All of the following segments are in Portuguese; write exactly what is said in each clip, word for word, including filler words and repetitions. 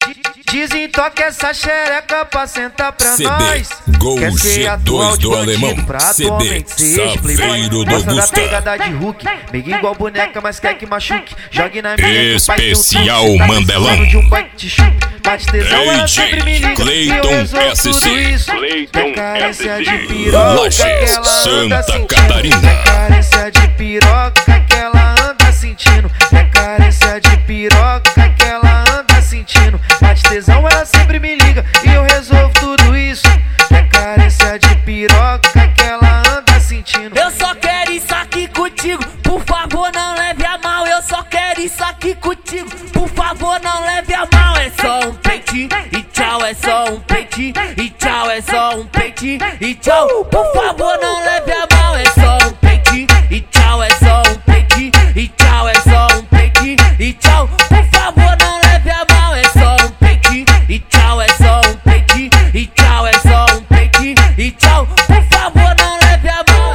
Desentoca essa xereca pra sentar pra C D nós. Gol Quer ser G atual dois de do bandido Alemão. pra C D atualmente ser ex-playboy. Saveiro do Gosta da Gusta. pegada de Hulk, meio igual boneca, mas quer que machuque. Jogue na minha Especial que o pai tem um truque. Tá Mandelão. precisando de um boy que te chupe. Bate tesão, ela D J sempre me liga e eu Clayton resolvo S C. tudo isso. Clayton Quer carência S C. de piroca Lages, que ela anda Santa sentindo. Catarina. Quer carência de piroca que ela anda sentindo. Quer carência de piroca que ela anda sentindo. Bate tesão, ela sempre me liga e eu resolvo tudo isso. Quer carência de piroca que ela anda sentindo. Eu só quero isso aqui contigo, por favor não leve a mal. Eu só quero isso aqui contigo, por favor não leve a mal. É só um peitinho e tchau, é só um peitinho e tchau, é só um peitinho e tchau. Por favor não leve a mal. É só um peitinho e tchau, é só um peitinho e tchau, é só um peitinho e tchau. Por favor não leve a mal. É só um peitinho e tchau, é só um peitinho e tchau, é só um peitinho e tchau. Por favor não leve a mal.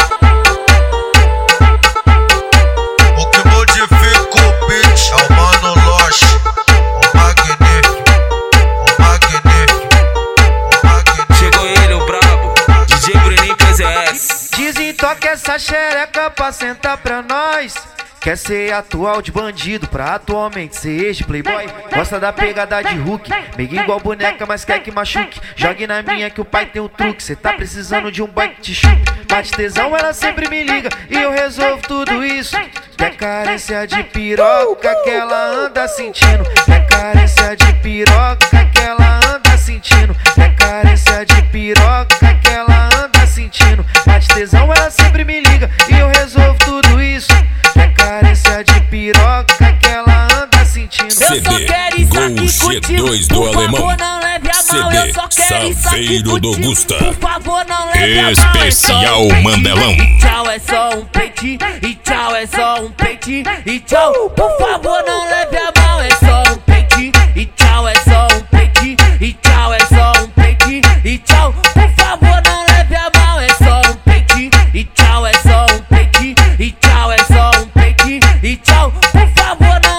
O que modifica o beat é o Mano Loche, o magnífico, o magnífico, o magnífico. Chegou ele, o brabo, D J Bruninho P Z S. Desentoca essa xereca pra sentar pra nós. Quer ser atual de bandido pra atualmente ser ex-playboy. Gosta da pegada de Hulk, meio igual boneca, mas quer que machuque. Jogue na minha que o pai tem um truque. Cê tá precisando de um boy que te chupe. Bate tesão, ela sempre me liga e eu resolvo tudo isso. Quer carência de piroca que ela anda sentindo. Quer carência de piroca que ela anda sentindo. Quer carência de piroca que ela anda sentindo. Bate tesão, ela sempre me liga e eu resolvo tudo isso. Quer carência de piroca que ela anda sentindo. C D Gol G dois do Alemão. C D Saveiro do Gusta. Por favor, não leve a mal. Especial Mandelão. Tchau, é só um peitinho e tchau, é só um peitinho e tchau. Por favor, não leve a mal. É só um peitinho e tchau, é só um peitinho e tchau, é só um peitinho e tchau. Por favor, não leve a mal. É só um peitinho e tchau, é só um peitinho e tchau, é só um peitinho e tchau. Por favor, não